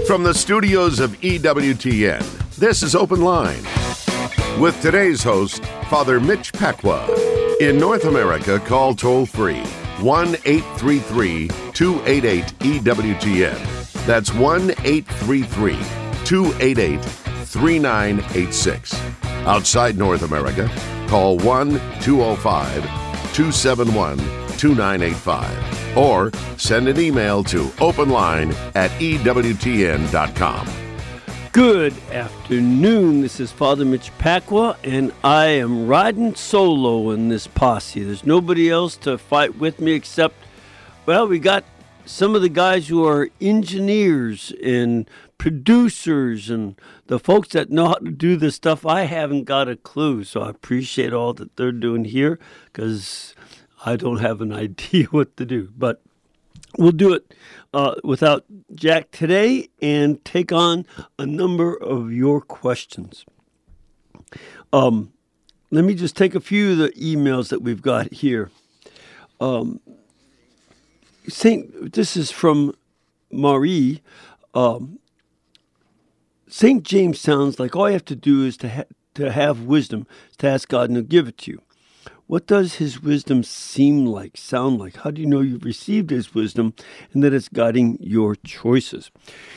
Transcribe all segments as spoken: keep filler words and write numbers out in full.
From the studios of E W T N, this is Open Line. With today's host, Father Mitch Pacwa. In North America, call toll-free one eight three three, two eight eight, E W T N. That's one eight three three, two eight eight, three nine eight six. Outside North America, call one two oh five, two seven one, two nine eight five or send an email to openline at E W T N dot com. Good afternoon. This is Father Mitch Pacwa, and I am riding solo in this posse. There's nobody else to fight with me except, well, we got some of the guys who are engineers and producers and the folks that know how to do this stuff. I haven't got a clue, so I appreciate all that they're doing here because I don't have an idea what to do. But we'll do it uh, without Jack today and take on a number of your questions. Um, let me just take a few of the emails that we've got here. Um, Saint, this is from Marie. Um, Saint James sounds like all you have to do is to ha- to have wisdom, to ask God and He'll give it to you. What does His wisdom seem like, sound like? How do you know you've received His wisdom and that it's guiding your choices?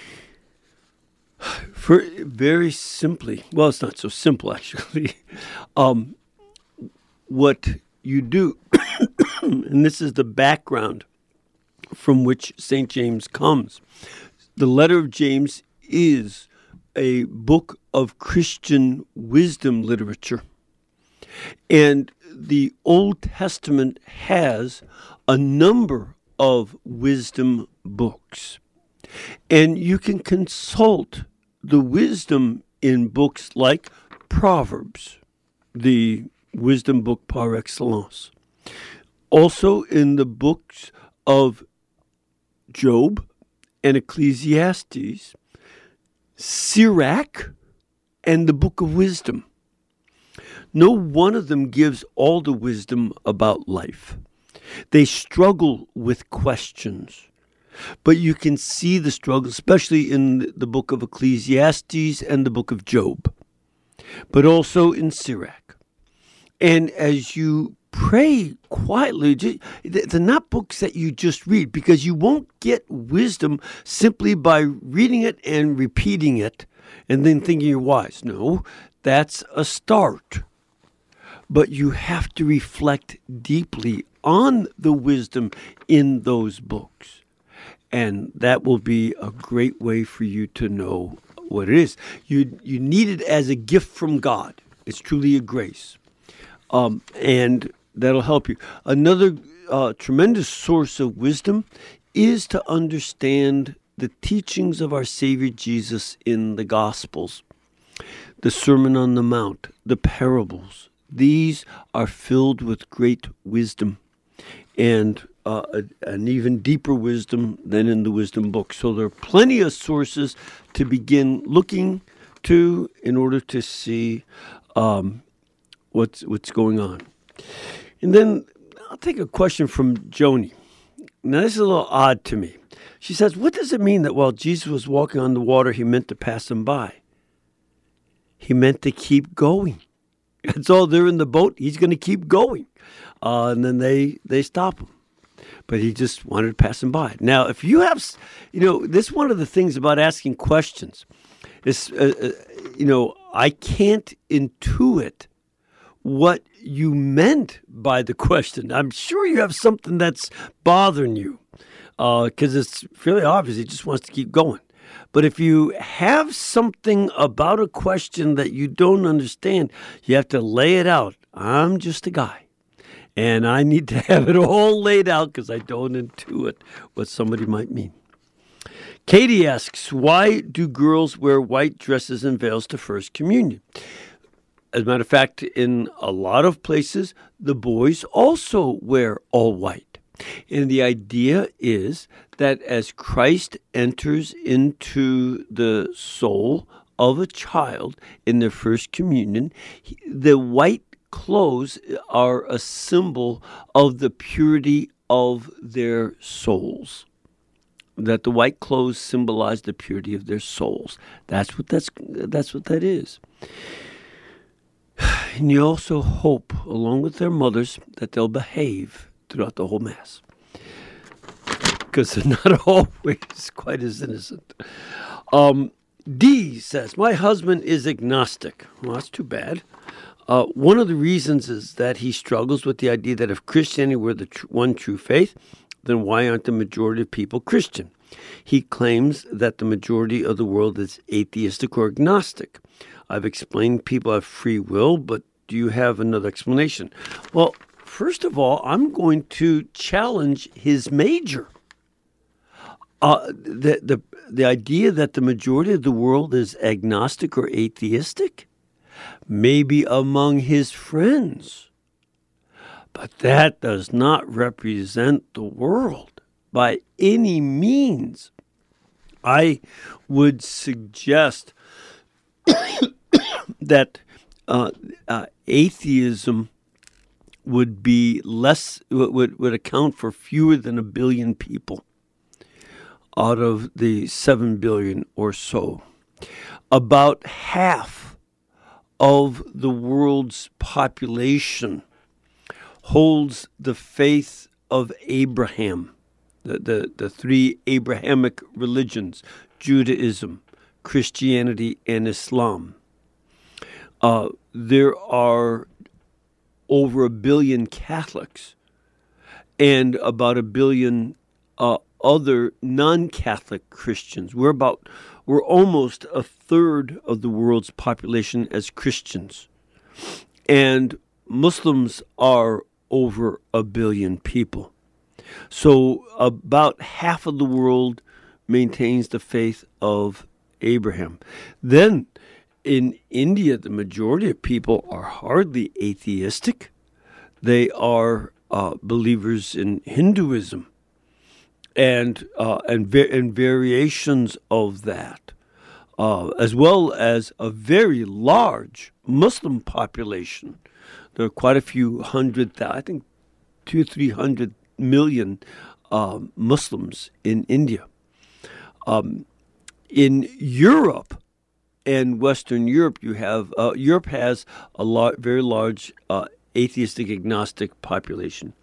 For very simply, well, it's not so simple actually. Um, what you do, and this is the background from which Saint James comes. The letter of James is a book of Christian wisdom literature. And the Old Testament has a number of wisdom books. And you can consult the wisdom in books like Proverbs, the wisdom book par excellence. Also in the books of Job and Ecclesiastes, Sirach, and the Book of Wisdom. No one of them gives all the wisdom about life. They struggle with questions. But you can see the struggle, especially in the book of Ecclesiastes and the book of Job, but also in Sirach. And as you pray quietly, they're not books that you just read, because you won't get wisdom simply by reading it and repeating it and then thinking you're wise. No, that's a start. But you have to reflect deeply on the wisdom in those books. And that will be a great way for you to know what it is. You, you need it as a gift from God. It's truly a grace. Um, and that'll help you. Another uh, tremendous source of wisdom is to understand the teachings of our Savior Jesus in the Gospels, the Sermon on the Mount, the parables. These are filled with great wisdom and uh, a, an even deeper wisdom than in the wisdom book. So there are plenty of sources to begin looking to in order to see um, what's what's going on. And then I'll take a question from Joni. Now, this is a little odd to me. She says, what does it mean that while Jesus was walking on the water, He meant to pass them by? He meant to keep going. That's all. They're in the boat. He's going to keep going. Uh, and then they, they stop him. But He just wanted to pass them by. Now, if you have, you know, this is one of the things about asking questions. Is, uh, uh, you know, I can't intuit what you meant by the question. I'm sure you have something that's bothering you because uh, it's fairly obvious He just wants to keep going. But if you have something about a question that you don't understand, you have to lay it out. I'm just a guy, and I need to have it all laid out because I don't intuit what somebody might mean. Katie asks, why do girls wear white dresses and veils to First Communion? As a matter of fact, in a lot of places, the boys also wear all white. And the idea is that as Christ enters into the soul of a child in their first communion, the white clothes are a symbol of the purity of their souls. that the white clothes symbolize the purity of their souls. That's what that's that's what that is. And you also hope, along with their mothers, that they'll behave throughout the whole Mass, because they're not always quite as innocent. Um, D says, my husband is agnostic. Well, that's too bad. Uh, one of the reasons is that he struggles with the idea that if Christianity were the tr- one true faith, then why aren't the majority of people Christian? He claims that the majority of the world is atheistic or agnostic. I've explained people have free will, but do you have another explanation? Well, first of all, I'm going to challenge his major. Uh, the, the, the idea that the majority of the world is agnostic or atheistic, maybe among his friends. But that does not represent the world by any means. I would suggest that uh, uh, atheism would be less, would, would account for fewer than a billion people out of the seven billion or so. About half of the world's population holds the faith of Abraham, the, the, the three Abrahamic religions, Judaism, Christianity, and Islam. Uh, there are over a billion Catholics and about a billion uh, other non-Catholic Christians. We're about we're almost a third of the world's population as Christians, and Muslims are over a billion people. So about half of the world maintains the faith of Abraham. Then in India, the majority of people are hardly atheistic. They are uh, believers in Hinduism and uh, and, va- and variations of that, uh, as well as a very large Muslim population. There are quite a few hundred, I think two or three hundred million uh, Muslims in India. Um, in Europe and Western Europe, you have uh, Europe has a lar- very large uh, atheistic agnostic population.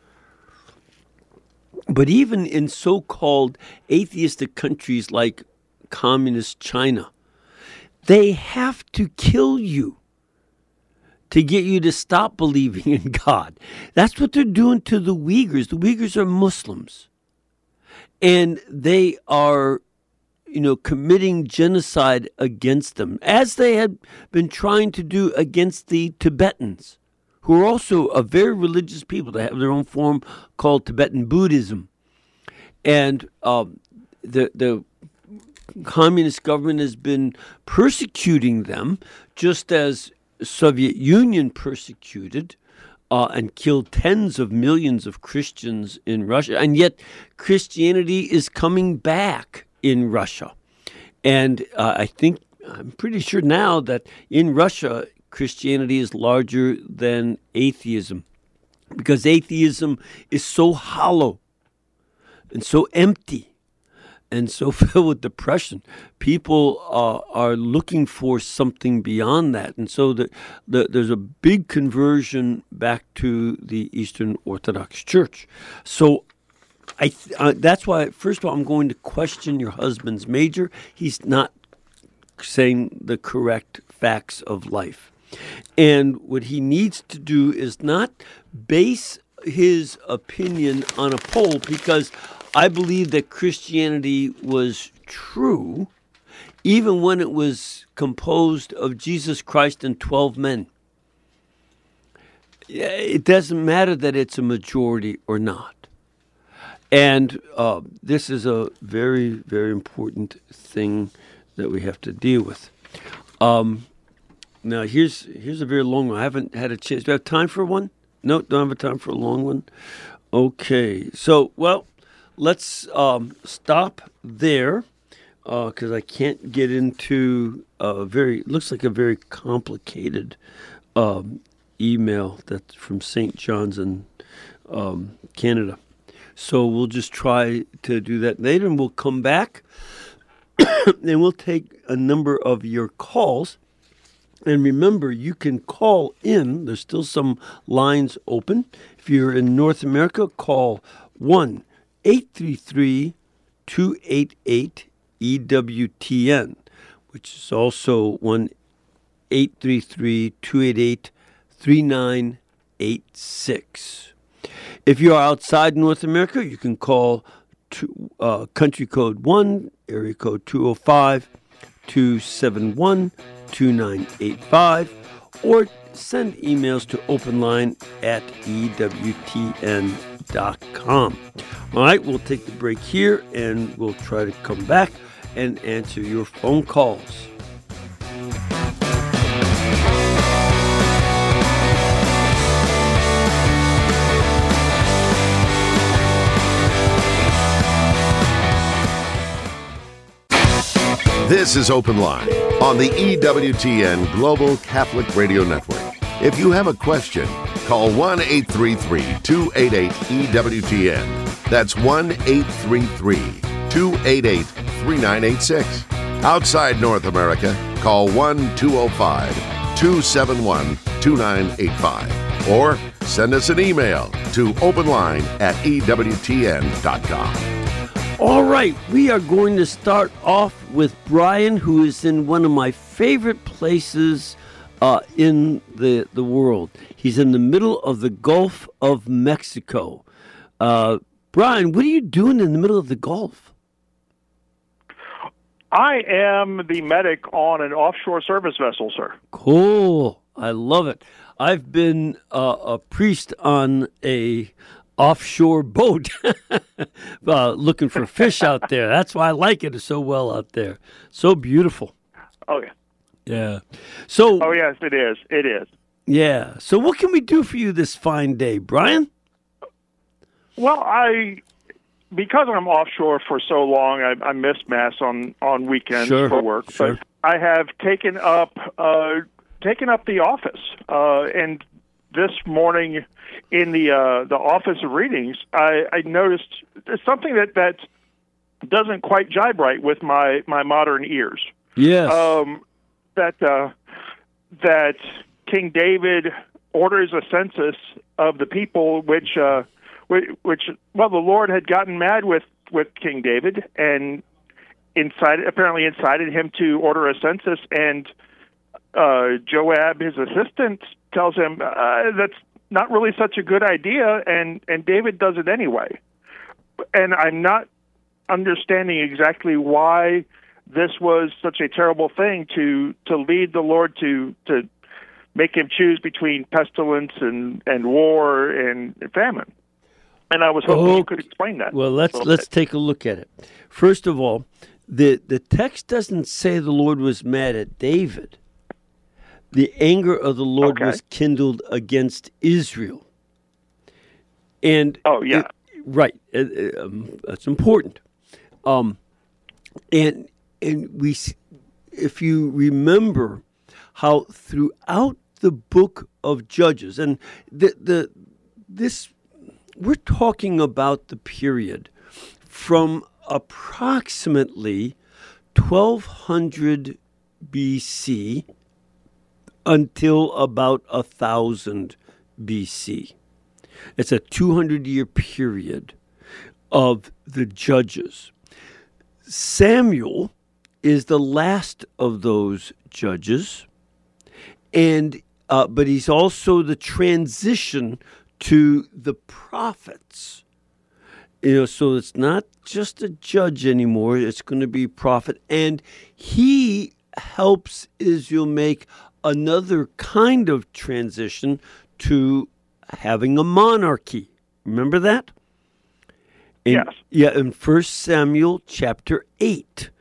But even in so-called atheistic countries like communist China, they have to kill you to get you to stop believing in God. That's what they're doing to the Uyghurs. The Uyghurs are Muslims. And they are, you know, committing genocide against them, as they had been trying to do against the Tibetans, who are also a very religious people. They have their own form called Tibetan Buddhism. And um, the the communist government has been persecuting them, just as Soviet Union persecuted uh, and killed tens of millions of Christians in Russia. And yet Christianity is coming back in Russia. And uh, I think, I'm pretty sure now that in Russia, Christianity is larger than atheism, because atheism is so hollow and so empty and so filled with depression. People uh, are looking for something beyond that. And so the, the, there's a big conversion back to the Eastern Orthodox Church. So I th- uh, that's why, first of all, I'm going to question your husband's major. He's not saying the correct facts of life. And what he needs to do is not base his opinion on a poll, because I believe that Christianity was true even when it was composed of Jesus Christ and twelve men. It doesn't matter that it's a majority or not. And uh, this is a very, very important thing that we have to deal with. Um, now, here's here's a very long one. I haven't had a chance. Do I have time for one? No, don't have time for a long one. Okay. So, well, let's um, stop there, because uh, I can't get into a very, looks like a very complicated um, email that's from Saint John's in um, Canada. So we'll just try to do that later, and we'll come back, and we'll take a number of your calls. And remember, you can call in. There's still some lines open. If you're in North America, call one eight three three, two eight eight, E W T N, which is also one eight three three, two eight eight, three nine eight six. If you are outside North America, you can call to, uh, country code one, area code two oh five, two seven one, two nine eight five, or send emails to openline at E W T N dot com. All right, we'll take the break here, and we'll try to come back and answer your phone calls. This is Open Line on the E W T N Global Catholic Radio Network. If you have a question, call one eight three three, two eight eight, E W T N. That's one eight three three, two eight eight, three nine eight six. Outside North America, call one two oh five, two seven one, two nine eight five. Or send us an email to openline at E W T N dot com. All right, we are going to start off with Brian, who is in one of my favorite places uh, in the, the world. He's in the middle of the Gulf of Mexico. Uh, Brian, what are you doing in the middle of the Gulf? I am the medic on an offshore service vessel, sir. Cool. I love it. I've been uh, a priest on a offshore boat uh, looking for fish out there. That's why I like it so well out there. So beautiful. Oh, yeah. Yeah. So. Oh, yes, it is. It is. Yeah. So what can we do for you this fine day, Brian? Well, I, because I'm offshore for so long, I, I miss Mass on, on weekends sure, for work. Sure. But I have taken up, uh, taken up the office. Uh, and this morning, in the uh, the office of readings, I, I noticed something that, that doesn't quite jibe right with my, my modern ears. Yes. Um, that uh, that King David orders a census of the people, which uh, which, which well, the Lord had gotten mad with, with King David and incited apparently incited him to order a census, and uh, Joab, his assistant, tells him uh, that's not really such a good idea, and, and David does it anyway. And I'm not understanding exactly why this was such a terrible thing to, to lead the Lord to to make him choose between pestilence and, and war and famine. And I was hoping oh, you could explain that. Well, let's let's bit. take a look at it. First of all, the the text doesn't say the Lord was mad at David. The anger of the Lord okay. was kindled against Israel. And oh yeah, it, right. It, um, that's important. Um, and and we, if you remember, how throughout the book of Judges, and the the this, we're talking about the period from approximately twelve hundred B C until about one thousand B C. It's a two hundred year period of the judges. Samuel is the last of those judges, and uh, but he's also the transition to the prophets. You know, so it's not just a judge anymore. It's going to be prophet, and he helps Israel make another kind of transition to having a monarchy. Remember that? In, yes. Yeah, in First Samuel chapter eight.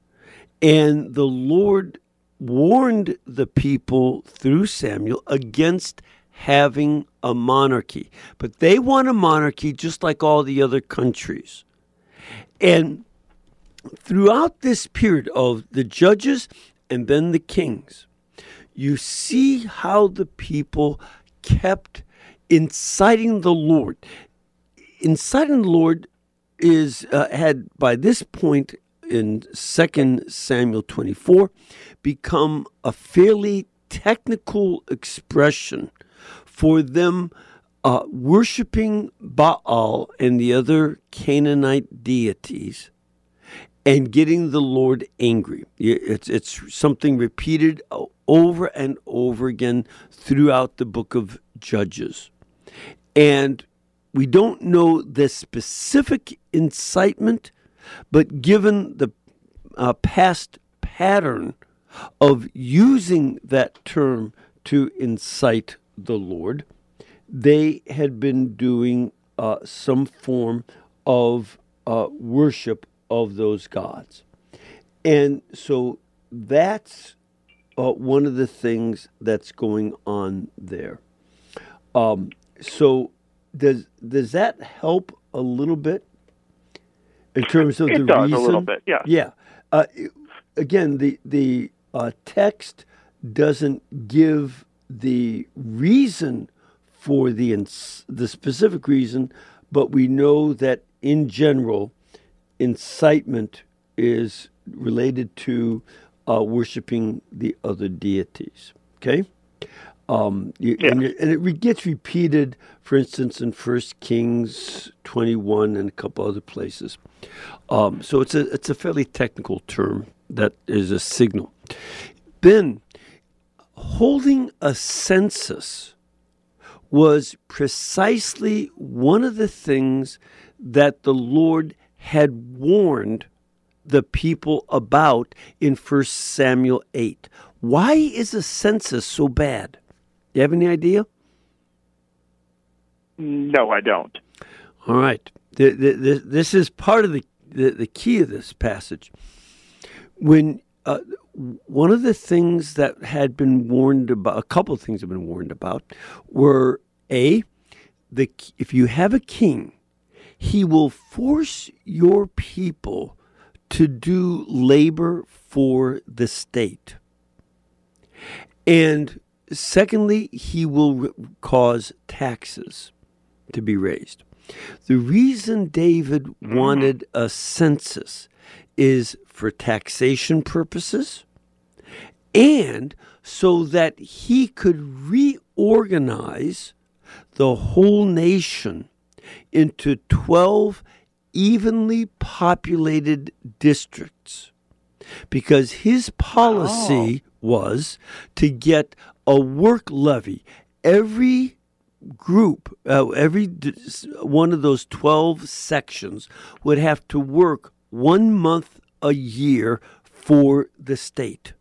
And the Lord warned the people through Samuel against having a monarchy. But they want a monarchy just like all the other countries. And throughout this period of the judges and then the kings, you see how the people kept inciting the Lord. inciting the Lord is uh, had by this point in Second Samuel twenty-four become a fairly technical expression for them uh, worshiping Baal and the other Canaanite deities and getting the Lord angry. It's, it's something repeated over and over again throughout the book of Judges. And we don't know the specific incitement, but given the uh, past pattern of using that term to incite the Lord, they had been doing uh, some form of uh, worship of those gods. And so that's uh, one of the things that's going on there. Um, so does does that help a little bit in terms of it the does, reason? A little bit, yeah. Yeah. Uh, again, the the uh, text doesn't give the reason for the ins- the specific reason, but we know that in general, incitement is related to uh, worshiping the other deities. Okay. Um, you, yeah. and, it, and it re- gets repeated, for instance, in First Kings twenty-one and a couple other places. Um, so it's a it's a fairly technical term that is a signal. Then, holding a census was precisely one of the things that the Lord had warned the people about in First Samuel eight. Why is a census so bad? Do you have any idea? No, I don't. All right. The, the, the, this is part of the, the, the key of this passage. When uh, one of the things that had been warned about, a couple of things have been warned about, were A, the if you have a king, he will force your people to do labor for the state. And secondly, he will re- cause taxes to be raised. The reason David wanted a census is for taxation purposes and so that he could reorganize the whole nation into twelve evenly populated districts, because his policy oh. was to get a work levy. Every group, uh, every one of those twelve sections would have to work one month a year for the state.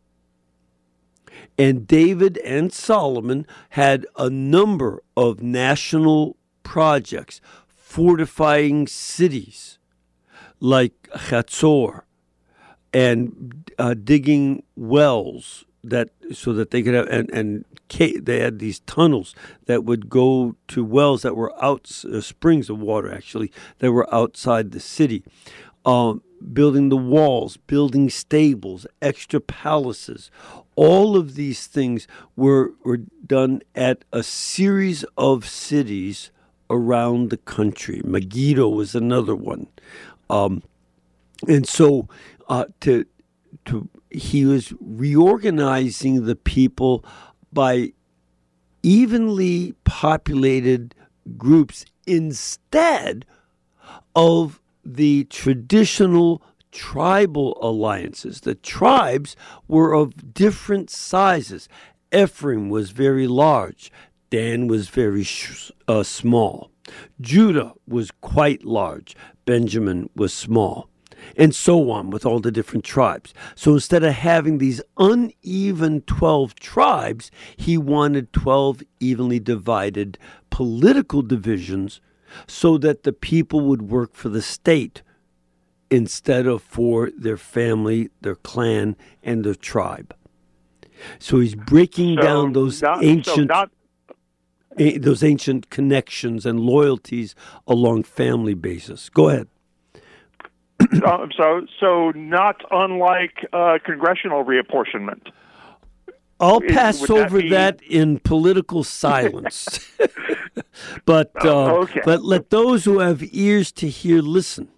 And David and Solomon had a number of national projects, fortifying cities like Hatzor, and uh, digging wells that so that they could have, and, and they had these tunnels that would go to wells that were out, uh, springs of water actually, that were outside the city. Um, building the walls, building stables, extra palaces. All of these things were, were done at a series of cities around the country. Megiddo was another one. Um, and so uh, to to he was reorganizing the people by evenly populated groups instead of the traditional tribal alliances. The tribes were of different sizes. Ephraim was very large. Dan was very sh- uh, small. Judah was quite large. Benjamin was small. And so on with all the different tribes. So instead of having these uneven twelve tribes, he wanted twelve evenly divided political divisions so that the people would work for the state instead of for their family, their clan, and their tribe. So he's breaking so down those not, ancient... So not- those ancient connections and loyalties along family basis. Go ahead. uh, so, so not unlike uh, congressional reapportionment. I'll pass Would over that, be... that in political silence. but uh, Oh, okay. but let those who have ears to hear listen.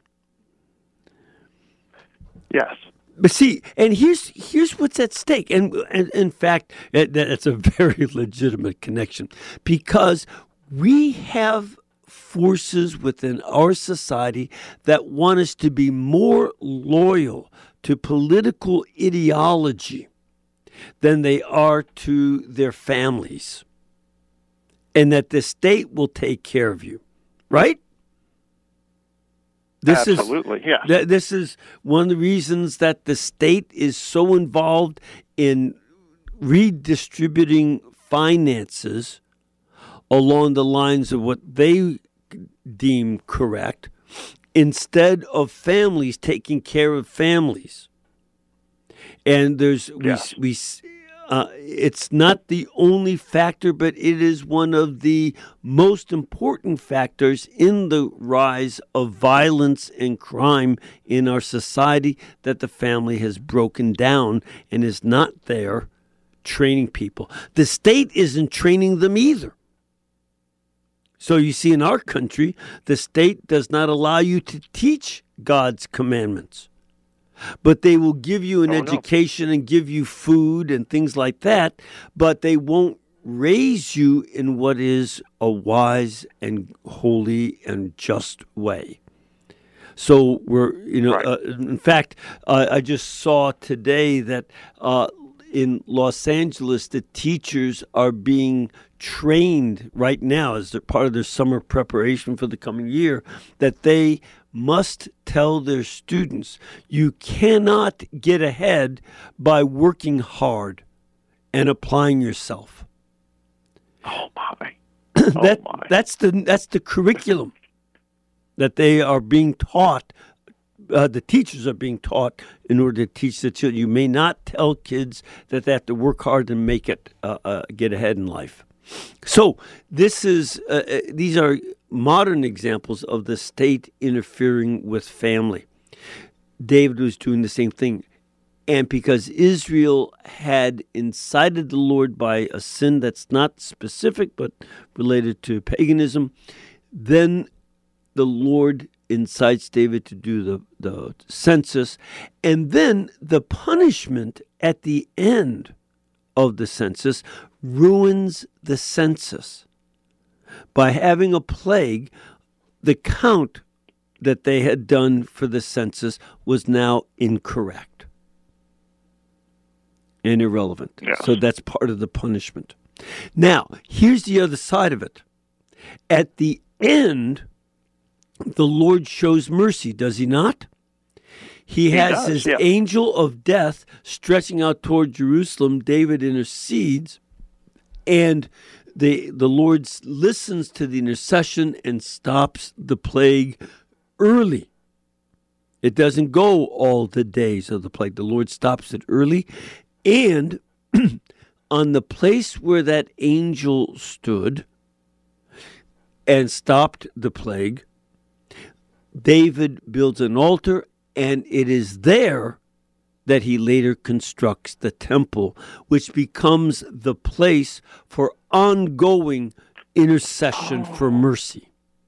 Yes. But see, and here's here's what's at stake, and, and in fact, that, that's a very legitimate connection, because we have forces within our society that want us to be more loyal to political ideology than they are to their families, and that the state will take care of you, right? This Absolutely, is, yeah. Th- this is one of the reasons that the state is so involved in redistributing finances along the lines of what they deem correct, instead of families taking care of families. And there's Yes. we we uh, it's not the only factor, but it is one of the most important factors in the rise of violence and crime in our society, that the family has broken down and is not there training people. The state isn't training them either. So you see, in our country, the state does not allow you to teach God's commandments, but they will give you an Oh, no. education and give you food and things like that, but they won't raise you in what is a wise and holy and just way. So we're, you know, Right. uh, in fact, uh, I just saw today that uh, in Los Angeles, the teachers are being trained right now as they're part of their summer preparation for the coming year, that they must tell their students, you cannot get ahead by working hard and applying yourself. Oh my. that oh my. that's the that's the curriculum that they are being taught. Uh, the teachers are being taught in order to teach the children. You may not tell kids that they have to work hard and make it uh, uh, get ahead in life. So this is uh, uh, these are modern examples of the state interfering with family. David was doing the same thing. And because Israel had incited the Lord by a sin that's not specific but related to paganism, then the Lord incites David to do the, the census. And then the punishment at the end of the census ruins the census. By having a plague, the count that they had done for the census was now incorrect and irrelevant. Yes. So that's part of the punishment. Now, here's the other side of it. At the end, the Lord shows mercy, does he not? He, He has does, his yeah. angel of death stretching out toward Jerusalem. David intercedes, and the the Lord listens to the intercession and stops the plague early. It doesn't go all the days of the plague. The Lord stops it early. And on the place where that angel stood and stopped the plague, David builds an altar, and it is there that he later constructs the temple, which becomes the place for ongoing intercession Oh. for mercy.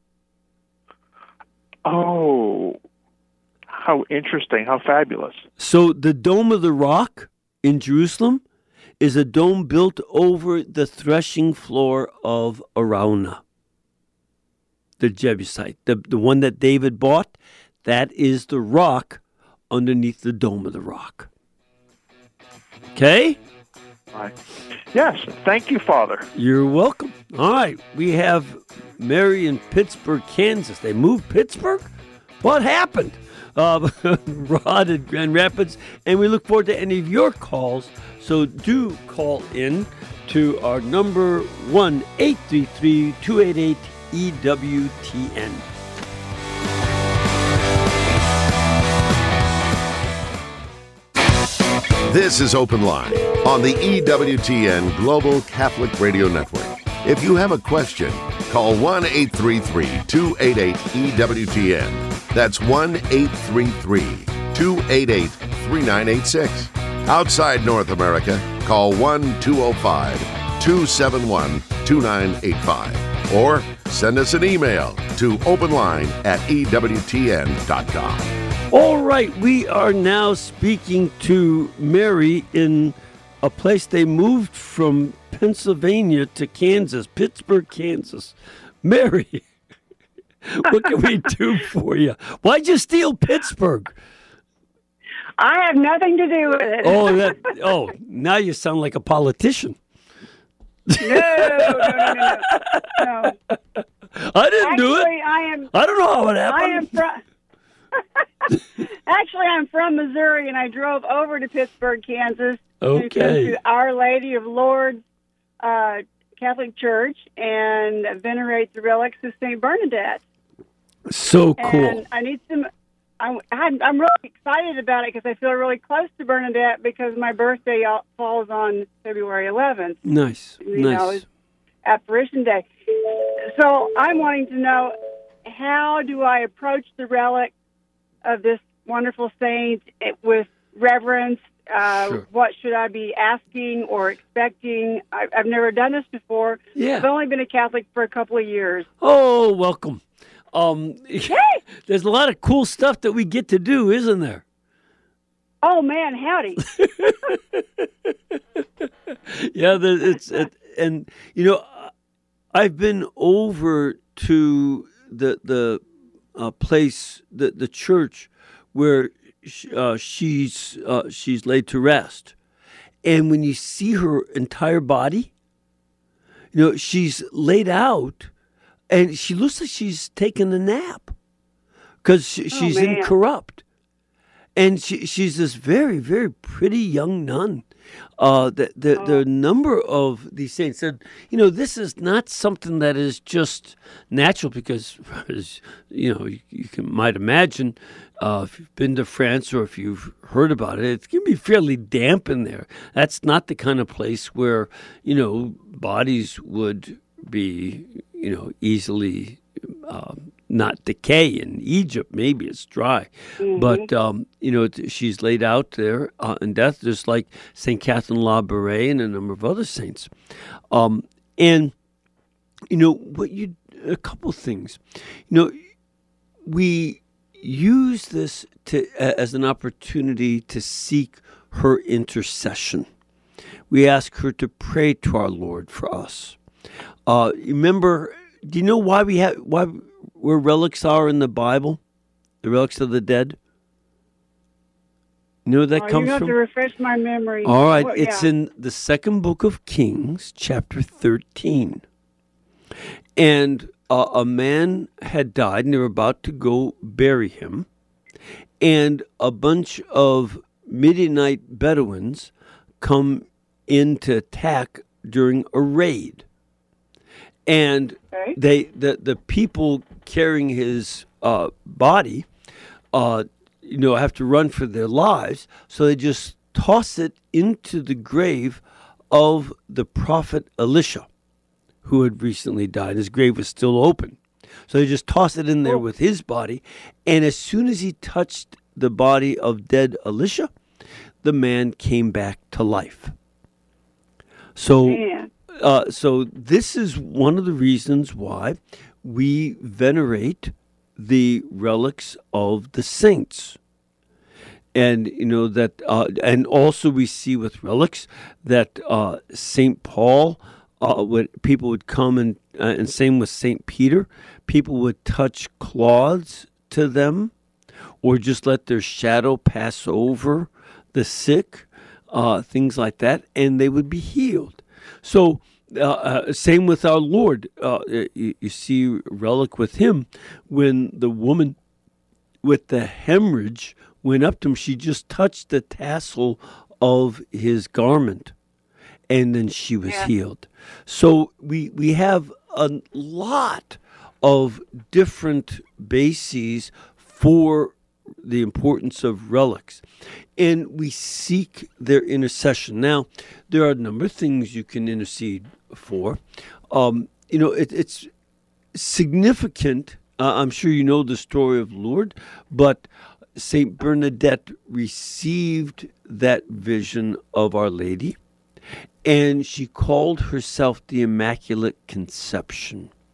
Oh, how interesting! How fabulous! So the Dome of the Rock in Jerusalem is a dome built over the threshing floor of Araunah, the Jebusite, the, the one that David bought. That is the rock underneath the Dome of the Rock. Okay? Right. Yes, thank you, Father. You're welcome. All right, we have Mary in Pittsburgh, Kansas. They moved Pittsburgh? What happened? Uh, Rod in Grand Rapids, and we look forward to any of your calls. So do call in to our number one eight three three, two eight eight, E W T N. This is Open Line on the E W T N Global Catholic Radio Network. If you have a question, call one eight three three, two eight eight, E W T N. That's one eight three three, two eight eight, three nine eight six. Outside North America, call one two zero five, two seven one, two nine eight five or send us an email to openline at E W T N dot com. All right, we are now speaking to Mary in a place they moved from Pennsylvania to Kansas, Pittsburgh, Kansas. Mary, what can we do for you? Why'd you steal Pittsburgh? I have nothing to do with it. Oh, that, oh, now you sound like a politician. No, no, no, no, no. I didn't Actually, do it. I am. I don't know how it happened. I am from. Actually, I'm from Missouri, and I drove over to Pittsburgh, Kansas, Okay. to come to Our Lady of Lourdes uh, Catholic Church and venerate the relics of Saint Bernadette. So cool. And I need some. I'm, I'm I'm really excited about it because I feel really close to Bernadette because my birthday falls on February eleventh. Nice, You nice. know, it's Apparition Day. So I'm wanting to know, how do I approach the relic of this wonderful saint with reverence? Uh, Sure. What should I be asking or expecting? I, I've never done this before. Yeah. I've only been a Catholic for a couple of years. Oh, welcome. Um, there's a lot of cool stuff that we get to do, isn't there? Oh, man, howdy. Yeah, the, it's it, and you know, I've been over to the the uh, place, the the church where she, uh, she's uh, she's laid to rest, and when you see her entire body, you know, she's laid out, and she looks like she's taking a nap because she, she's man. incorrupt. And she, she's this very, very pretty young nun. Uh, the the, Oh. the number of these saints said, you know, this is not something that is just natural because, as, you know, you, you can, might imagine uh, if you've been to France or if you've heard about it, it can be fairly damp in there. That's not the kind of place where, you know, bodies would be, you know, easily um, not decay. In Egypt, maybe it's dry. Mm-hmm. But, um, you know, t- she's laid out there uh, in death, just like Saint Catherine Labouré and a number of other saints. Um, and, you know, what you a couple things. You know, we use this to uh, as an opportunity to seek her intercession. We ask her to pray to our Lord for us. Uh, remember, do you know why we have why where relics are in the Bible? The relics of the dead. You know where that Oh, comes you have from? to refresh my memory. All right, Well, it's yeah. in the second book of Kings, chapter thirteen. And uh, a man had died, and they were about to go bury him. And a bunch of Midianite Bedouins come in to attack during a raid. And Okay. they the, the people carrying his uh, body uh, you know, have to run for their lives, so they just toss it into the grave of the prophet Elisha, who had recently died. His grave was still open. So they just toss it in there with his body, and as soon as he touched the body of dead Elisha, the man came back to life. So, Man. uh, so this is one of the reasons why we venerate the relics of the saints. And, you know, that, uh, and also we see with relics that uh, Saint Paul, uh, would, people would come and, uh, and same with Saint Peter, people would touch cloths to them or just let their shadow pass over the sick, uh, things like that, and they would be healed. So, Uh, uh, same with our Lord. Uh, you, you see relic with him when the woman with the hemorrhage went up to him. She just touched the tassel of his garment, and then she was Yeah. healed. So we we have a lot of different bases for the importance of relics, and we seek their intercession. Now, there are a number of things you can intercede for. Um, you know, it, it's significant. Uh, I'm sure you know the story of Lourdes, but Saint Bernadette received that vision of Our Lady, and she called herself the Immaculate Conception.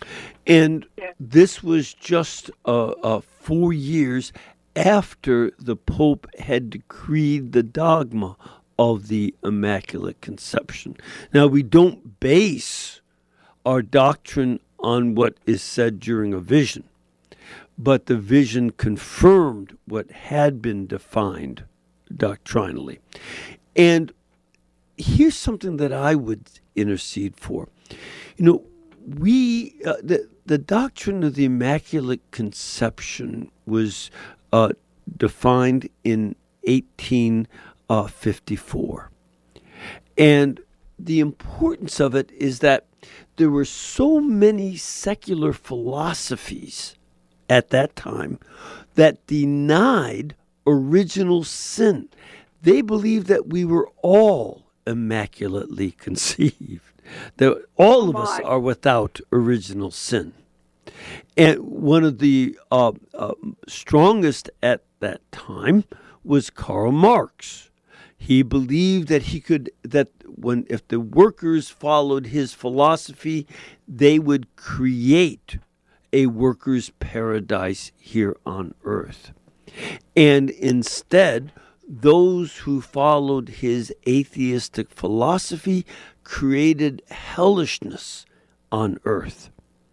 And Yeah. this was just uh, uh, four years after the Pope had decreed the dogma of the Immaculate Conception. Now, we don't base our doctrine on what is said during a vision, but the vision confirmed what had been defined doctrinally. And here's something that I would intercede for. You know, we uh, the the doctrine of the Immaculate Conception was uh, defined in eighteen fifty-four, and the importance of it is that there were so many secular philosophies at that time that denied original sin. They believed that we were all immaculately conceived, that all of us are without original sin. And one of the uh, uh, strongest at that time was Karl Marx. He believed that he could that when if the workers followed his philosophy, they would create a workers' paradise here on earth. And instead, those who followed his atheistic philosophy created hellishness on earth.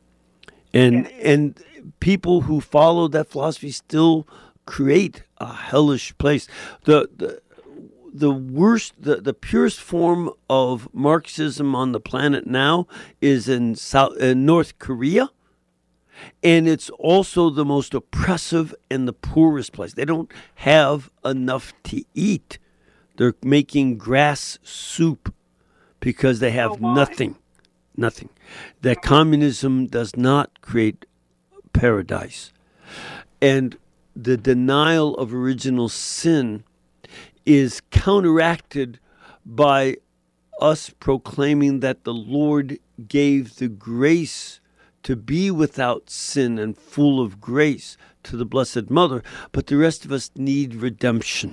And and people who follow that philosophy still create a hellish place. The the the worst, the, the purest form of Marxism on the planet now is in South in North Korea. And it's also the most oppressive and the poorest place. They don't have enough to eat. They're making grass soup because they have Oh, nothing. Nothing. That communism does not create paradise. And the denial of original sin is counteracted by us proclaiming that the Lord gave the grace to be without sin and full of grace to the Blessed Mother, but the rest of us need redemption,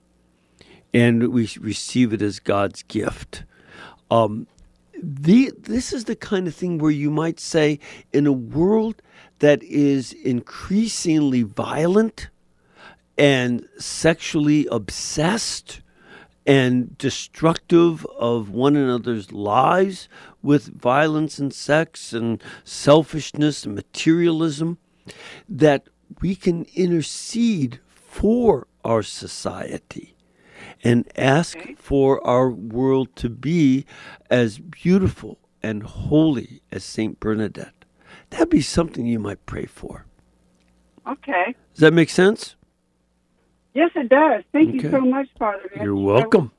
and we receive it as God's gift. Um, the, this is the kind of thing where you might say, in a world that is increasingly violent and sexually obsessed and destructive of one another's lives with violence and sex and selfishness and materialism, that we can intercede for our society and ask for our world to be as beautiful and holy as Saint Bernadette. That'd be something you might pray for. Okay. Does that make sense? Yes, it does. Thank Okay. you so much, Father. You're welcome.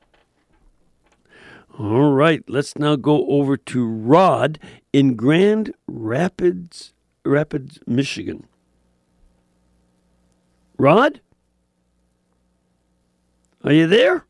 All right, let's now go over to Rod in Grand Rapids, Rapids, Michigan. Rod? Are you there?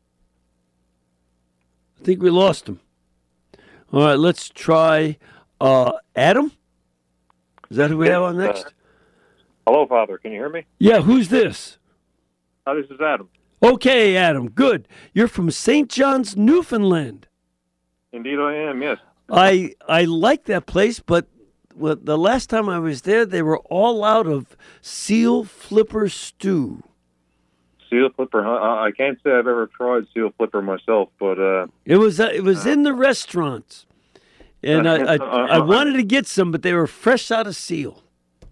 I think we lost him. All right, let's try uh, Adam. Is that who we have on next? Uh, hello, Father. Can you hear me? Yeah, who's this? Oh, this is Adam. Okay, Adam, good. You're from Saint John's, Newfoundland. Indeed I am, yes. I I like that place, but well, the last time I was there, they were all out of seal flipper stew. Seal flipper, huh? I I can't say I've ever tried seal flipper myself, but uh, It was uh, it was in the restaurants, and I I, I wanted to get some, but they were fresh out of seal.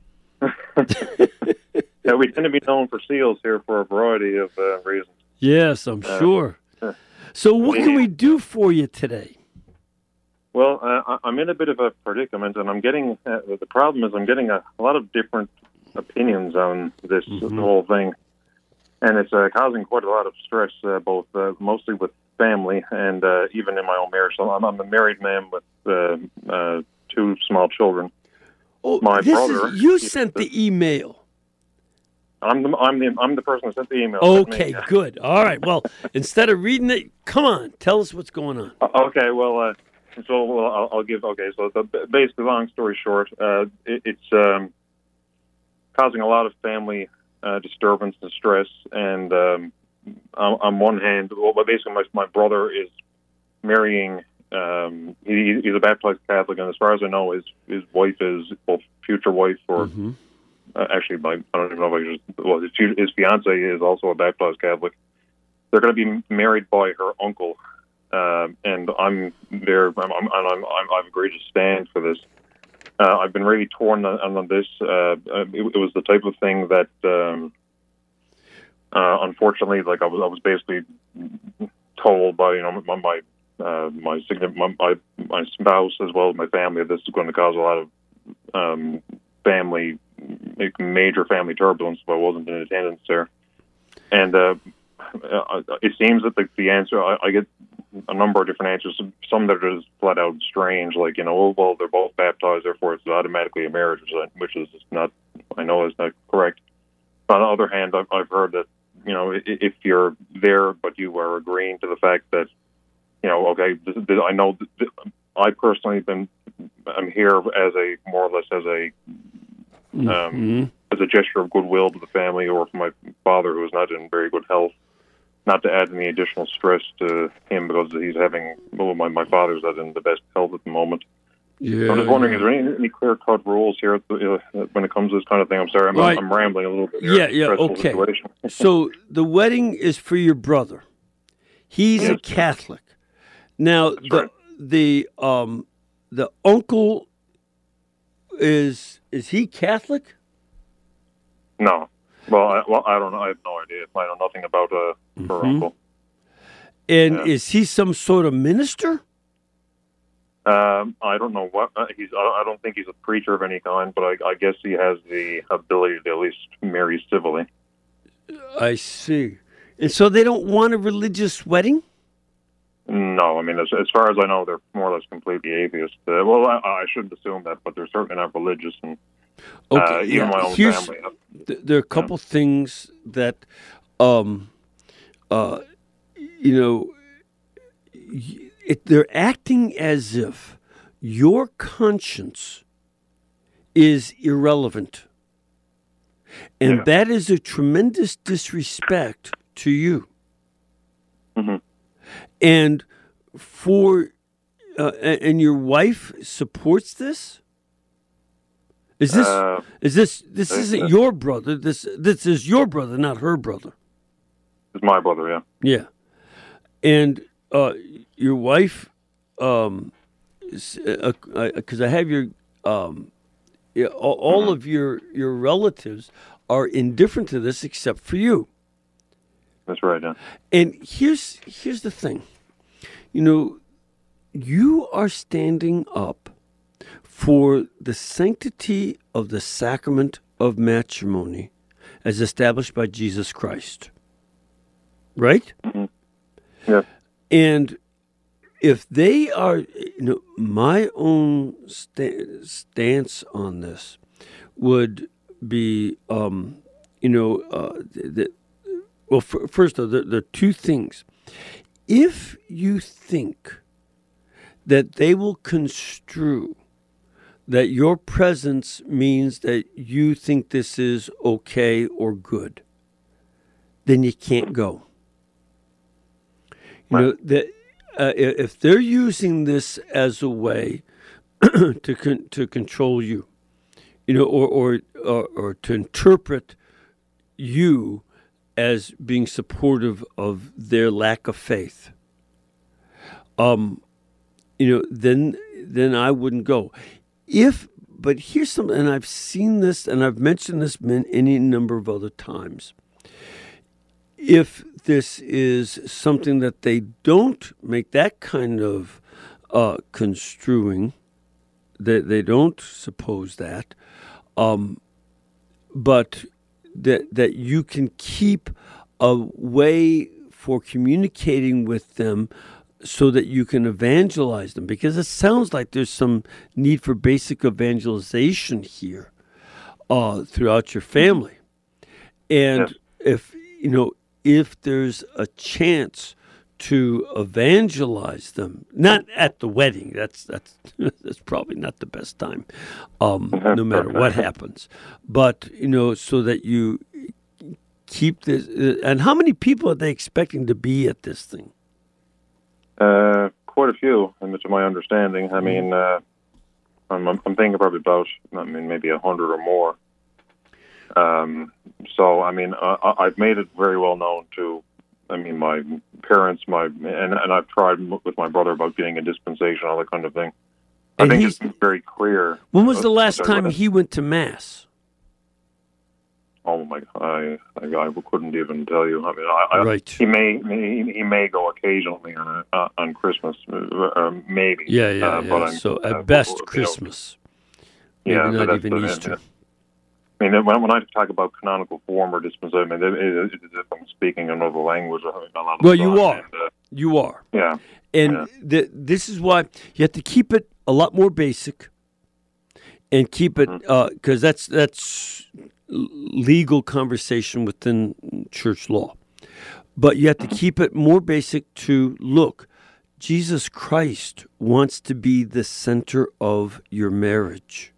yeah, we tend to be known for seals here for a variety of uh, reasons. Yes, I'm Uh, sure. So what can we do for you today? Well, uh, I- I'm in a bit of a predicament, and I'm getting, uh, the problem is I'm getting a, a lot of different opinions on this Mhm. whole thing, and it's uh, causing quite a lot of stress, uh, both uh, mostly with family and uh, even in my own marriage. So I'm, I'm a married man with uh, uh, two small children. Oh, My this brother- is you sent the email. I'm the I'm the I'm the person that sent the email. That's me. Okay, good. All right. Well, instead of reading it, come on, tell us what's going on. Uh, Okay, well, uh, so well, I'll, I'll give. Okay, so the, basically, long story short, uh, it, it's um, causing a lot of family uh, disturbance and stress. And um, on, on one hand, well, basically, my, my brother is marrying um, he, he's a baptized Catholic, and as far as I know, his his wife is, well, future wife, or Mm-hmm. uh, actually, my, I don't even know if I just, well, his, his fiance is also a baptized Catholic. They're going to be married by her uncle, uh, and I'm there, I'm, I'm, I'm, I'm, I've agreed to stand for this. Uh, I've been really torn on, on this. Uh, it, it was the type of thing that, um, uh, unfortunately, like I was, I was basically told by, you know, my my uh, my, my my my spouse as well as my family that this is going to cause a lot of um, family, major family turbulence if I wasn't in attendance there. And uh, it seems that the, the answer, I, I get a number of different answers. Some that are just flat out strange, like, you know, oh, well, they're both baptized, therefore it's automatically a marriage, which is not, I know is not correct. On the other hand, I've, I've heard that, you know, if you're there but you are agreeing to the fact that, you know, okay, this, this, I know, this, I personally been, I'm here as a, more or less as a, um, Mm-hmm. as a gesture of goodwill to the family, or for my father who is not in very good health, not to add any additional stress to him because he's having, well, my, my father's not in the best health at the moment. Yeah, So I'm just wondering, yeah. is there any, any clear-cut rules here at the, uh, when it comes to this kind of thing? I'm sorry, I'm, Right. I'm rambling a little bit here. Yeah, It's a yeah, stressful okay. situation. So the wedding is for your brother. He's a Yes. Catholic. Now the right. the um the uncle is is he Catholic? No. Well, I, well, I don't know. I have no idea. I know nothing about uh, her Mhm. uncle. And Yeah. is he some sort of minister? Um, I don't know what uh, he's. I I don't think he's a preacher of any kind, but I, I guess he has the ability to at least marry civilly. I see. And so they don't want a religious wedding? No, I mean, as, as far as I know, they're more or less completely atheist. Uh, well, I, I shouldn't assume that, but they're certainly not religious, and uh, even yeah. my own Here's- family. th- there are a couple things that, um, uh, you know, y- it, they're acting as if your conscience is irrelevant. And Yeah. that is a tremendous disrespect to you. Mhm. And for, uh, a- and your wife supports this? Is this Uh, is this this uh, isn't uh, your brother? This this is your brother, not her brother. It's my brother, yeah. Yeah, and uh, your wife, um, because I have your, um, yeah, all, all of your your relatives are indifferent to this except for you. That's right, yeah. And here's here's the thing, you know, you are standing up for the sanctity of the sacrament of matrimony as established by Jesus Christ. Right? Yeah. And if they are, you know, my own sta- stance on this would be, um, you know, uh, the, well, f- first of all, there, there are two things. If you think that they will construe that your presence means that you think this is okay or good, then you can't go. You know, that uh, i- if they're using this as a way to con- to control you, you know, or or, or or to interpret you as being supportive of their lack of faith, um, you know, then then I wouldn't go. If, but here's something, and I've seen this, and I've mentioned this min- any number of other times. If this is something that they don't make that kind of uh, construing, that they don't suppose that, um, but that that you can keep a way for communicating with them so that you can evangelize them, because it sounds like there's some need for basic evangelization here uh, throughout your family. And Yes. if, you know, if there's a chance to evangelize them, not at the wedding, that's that's that's probably not the best time, um, no matter what happens. But, you know, so that you keep this. Uh, and how many people are they expecting to be at this thing? Uh, quite a few, and to my understanding. I mean, uh, I'm, I'm thinking probably about, I mean, maybe a hundred or more. Um, so, I mean, I, I've made it very well known to, I mean, my parents, my and, and I've tried with my brother about getting a dispensation, all that kind of thing. I And think he's- it's very clear. When was the Uh, last sorry, time what? he went to Mass? Oh my! I, I I couldn't even tell you. I mean, I, I, Right. he may he, he may go occasionally on uh, on Christmas, uh, maybe. Yeah, yeah, Uh, yeah. but I'm- So at uh, best, you know, Christmas. Maybe yeah, but not that's even the- Easter. I mean, when, when I talk about canonical form or dispensation, I mean, it, it, it's as if I'm speaking another language. A lot of Well, the you time, are. and, uh, You are. yeah. And Yeah. the, this is why you have to keep it a lot more basic and keep it, because that's, that's legal conversation within church law. But you have to keep it more basic to, look, Jesus Christ wants to be the center of your marriage.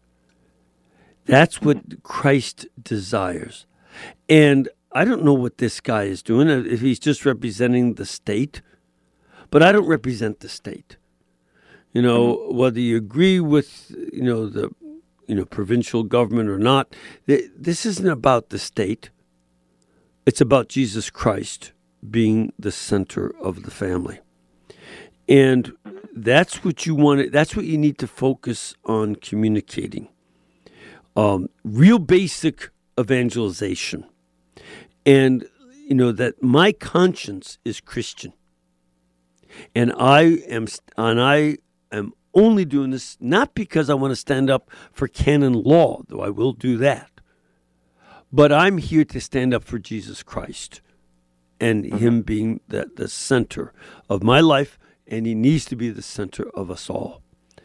That's what Christ desires. And I don't know what this guy is doing, if he's just representing the state, but I don't represent the state. You know, whether you agree with, you know, the, you know, provincial government or not, th- this isn't about the state. It's about Jesus Christ being the center of the family. And that's what you want to, that's what you need to focus on communicating. Um, real basic evangelization. And, you know, that my conscience is Christian. And I am, and I am only doing this not because I want to stand up for canon law, though I will do that. But I'm here to stand up for Jesus Christ and him being the, the center of my life, and he needs to be the center of us all.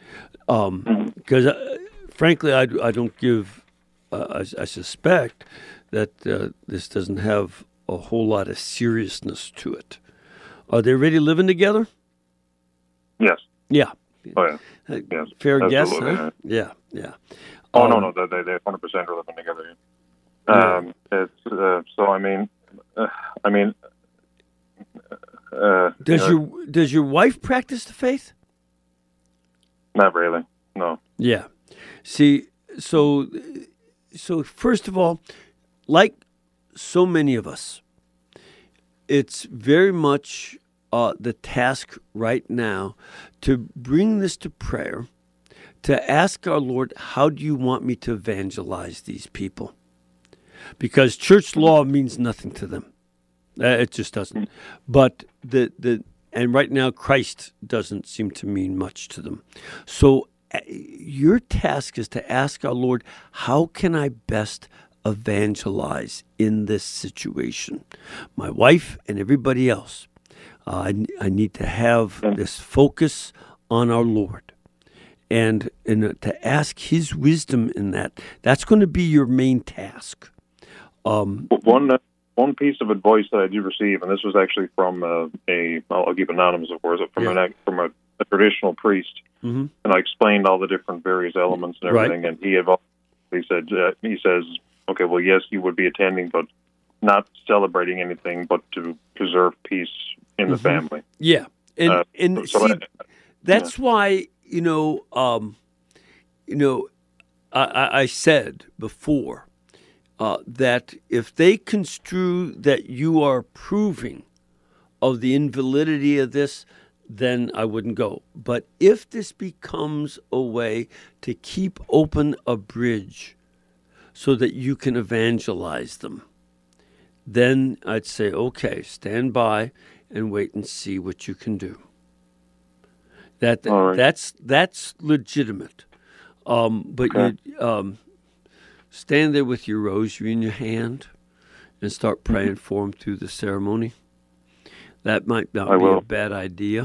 Um, because, uh, frankly, I, I don't give, uh, I, I suspect that uh, this doesn't have a whole lot of seriousness to it. Are they already living together? Yes. Yeah. Oh yeah. Uh, Yes. Fair guess, Absolutely, huh? Yeah, yeah. Oh no, Um, no, they they they one hundred percent are living together. Yeah. Um, it's uh, so I mean, uh, I mean, uh, Does you know, your does your wife practice the faith? not really? No. Yeah. See, so so first of all, like so many of us, it's very much uh, the task right now to bring this to prayer, to ask our Lord, how do you want me to evangelize these people? Because church law means nothing to them. Uh, it just doesn't. But the the and right now Christ doesn't seem to mean much to them. So uh, your task is to ask our Lord, how can I best evangelize in this situation? My wife and everybody else. Uh, I, I need to have this focus on our Lord. And, and to ask his wisdom in that, that's going to be your main task. Um, One uh, one piece of advice that I did receive, and this was actually from uh, a I'll I'll keep anonymous, of course, from Yeah. an from a, a traditional priest, mhm. and I explained all the different various elements and Right. everything, and he had, he said uh, he says, okay, well, yes, you would be attending, but not celebrating anything, but to preserve peace in the Mhm. family. Yeah. And, Uh, and so see, I- that's why, you know, um, you know, I, I, I said before uh, that if they construe that you are approving of the invalidity of this, then I wouldn't go. But if this becomes a way to keep open a bridge so that you can evangelize them, then I'd say, okay, stand by and wait and see what you can do. That All right. that's that's legitimate. Um, but Okay. you um, stand there with your rosary in your hand and start Mm-hmm. praying for them through the ceremony. That might not I be a will. bad idea.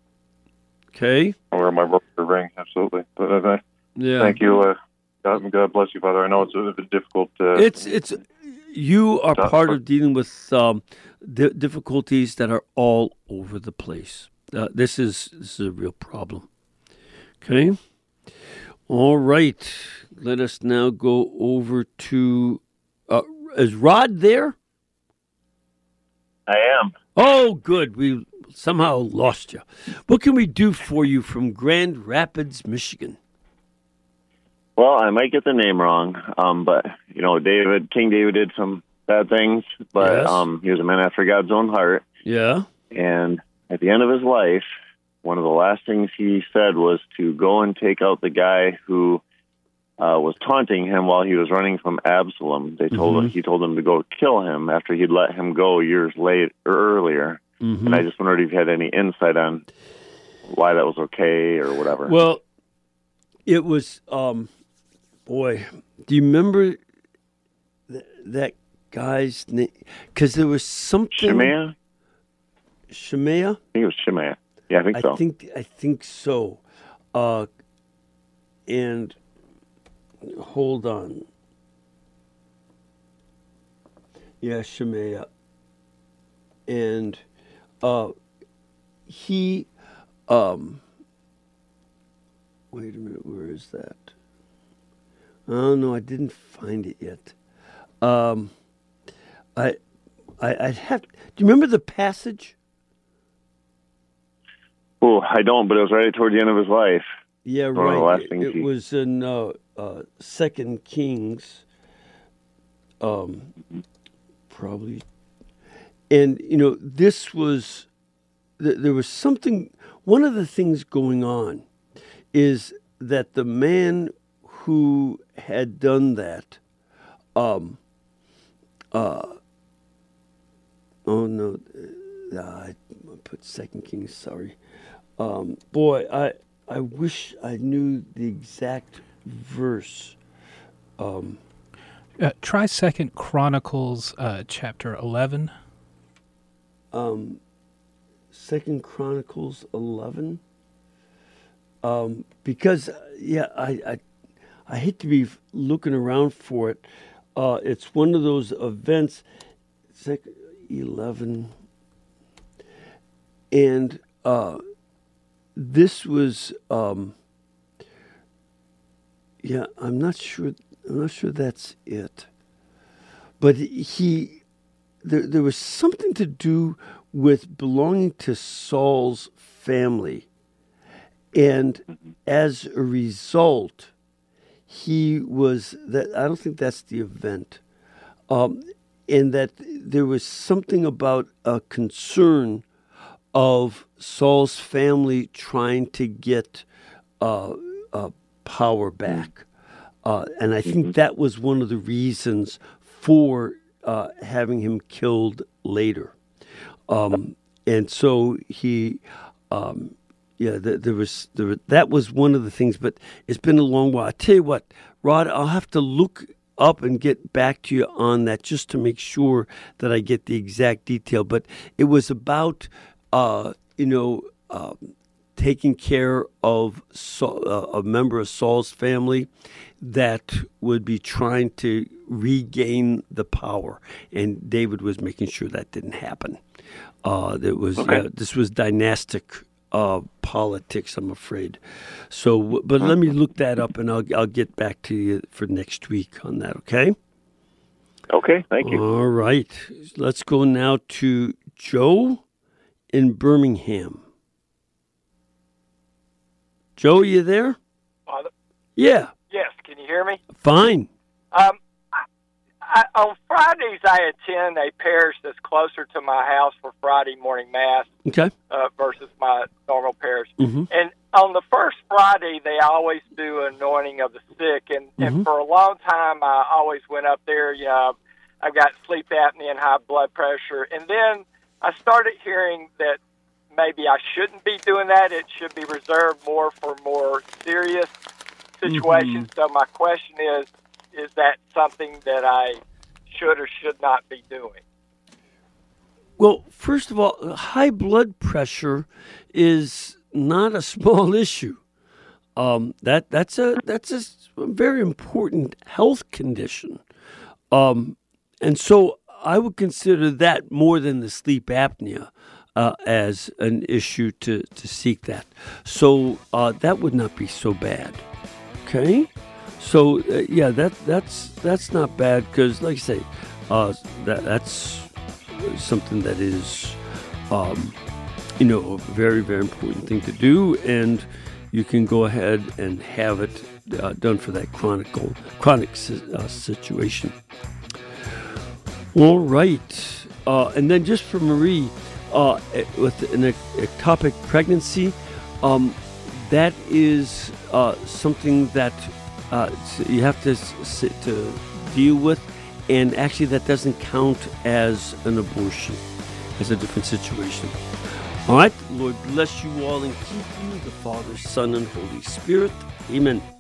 Okay. I'll wear my rosary ring, absolutely. But, uh, th- Yeah. Thank you. Uh, God, God bless you, Father. I know it's a bit difficult. Uh, It's it's you are Stop. part of dealing with um, di- difficulties that are all over the place. Uh, this is this is a real problem. Okay. All right. Let us now go over to. Uh, is Rod there? I am. Oh, good. We somehow lost you. What can we do for you from Grand Rapids, Michigan? Well, I might get the name wrong, um, but, you know, David, King David did some bad things, but Yes. um, he was a man after God's own heart. Yeah. And at the end of his life, one of the last things he said was to go and take out the guy who uh, was taunting him while he was running from Absalom. They told Mhm. him, he told him to go kill him after he'd let him go years late or earlier. Mhm. And I just wondered if you had any insight on why that was okay or whatever. Well, it was, um, boy, do you remember th- that guy's name? Because there was something. Shemaiah? Shemaiah? I think it was Shemaiah. Yeah, I think I so. think I think so. Uh, and hold on. Yeah, Shemaiah. And uh, he, um, wait a minute, where is that? Oh no, I didn't find it yet. Um, I, I, I'd have. Do you remember the passage? Oh, I don't, but it was right toward the end of his life. Yeah, One of the right. last It, things it he- was in uh, uh, Second Kings, um, probably. And you know, this was th- there was something. One of the things going on is that the man who had done that, um, uh, oh no, uh, I put Second Kings. Sorry, um, boy, I I wish I knew the exact verse. Um, Uh, try Second Chronicles, uh, chapter eleven. um, Second Chronicles eleven. Um, because uh, yeah, I, I I hate to be f- looking around for it. Uh, it's one of those events. Second eleven, and uh, this was. Um, yeah, I'm not sure. I'm not sure that's it. But he, there, there was something to do with belonging to Saul's family. And as a result, he was, that. I don't think that's the event. Um, and that there was something about a concern of Saul's family trying to get uh, uh, power back. Uh, and I think that was one of the reasons for uh, having him killed later. Um, and so he, um, yeah, th- there was there, that was one of the things. But it's been a long while. I tell you what, Rod, I'll have to look up and get back to you on that just to make sure that I get the exact detail. But it was about, uh, you know, uh, taking care of Saul, uh, a member of Saul's family that would be trying to regain the power, and David was making sure that didn't happen. Uh, that was Okay. uh, this was dynastic uh, politics, I'm afraid. So, but let me look that up, and I'll I'll get back to you for next week on that. Okay. Okay, thank you. All right. Let's go now to Joe in Birmingham. Joe, you there? Father? Yeah. Yes, can you hear me? Fine. Um, I, I, on Fridays, I attend a parish that's closer to my house for Friday morning Mass Okay. uh, versus my normal parish. Mm-hmm. And on the first Friday, they always do anointing of the sick. And, Mm-hmm. and for a long time, I always went up there. You know, I've got sleep apnea and high blood pressure. And then I started hearing that maybe I shouldn't be doing that. It should be reserved more for more serious situations. Mm-hmm. So my question is, is that something that I should or should not be doing? Well, first of all, high blood pressure is not a small issue. Um, that that's a that's a very important health condition, um, and so I would consider that more than the sleep apnea uh, as an issue to to seek that. So uh, that would not be so bad. Okay, so uh, yeah, that that's that's not bad because, like I say, uh, that that's something that is um, you know, a very, very important thing to do, and you can go ahead and have it uh, done for that chronic, chronic uh, situation. All right. Uh, and then just for Marie, uh, with an ectopic pregnancy, um, that is uh, something that uh, you have to, to deal with, and actually that doesn't count as an abortion. It's a different situation. All right, Lord bless you all and keep you, the Father, Son, and Holy Spirit. Amen.